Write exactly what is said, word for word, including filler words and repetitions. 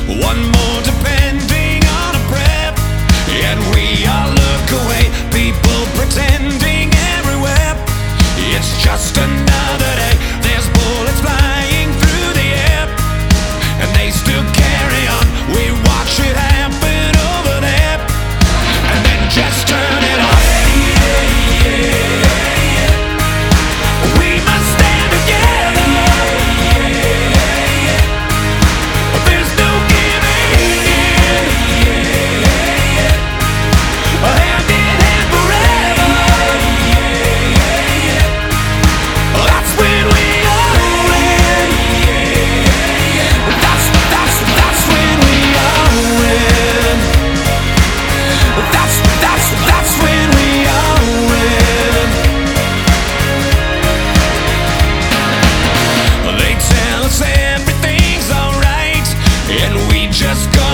One more depending on a breath, and we all look away. People pretending everywhere. It's just another day. There's bullets flying through the air, and they still carry on. We watch it happen over there, and then just turn it off. We must stand together. There's no giving in. Hand in hand forever. That's when we all win. That's, that's, that's when we all win. That's, that's, that's when we all win. They tell us everything's alright, and we just go